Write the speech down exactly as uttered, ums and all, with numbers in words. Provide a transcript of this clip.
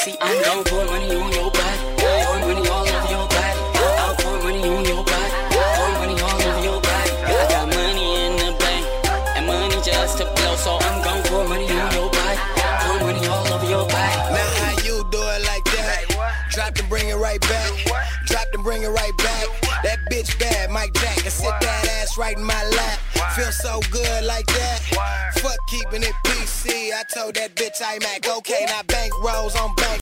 See, I'm gon' pour money on your body. Pour money all over your body. I'll pour money on your body. Pour money all over your body. I got money in the bank, and money just to blow. So I'm gon' pour money on your body. Pour money all over your body. Now how you do it like that? Drop and bring it right back. Drop and bring it right back. That bitch bad, Mike Jack, and sit that ass right in my lap. Feel so good like that. Fuck keeping it P C. I told that bitch I'm at cocaine, I bank rolls on bank.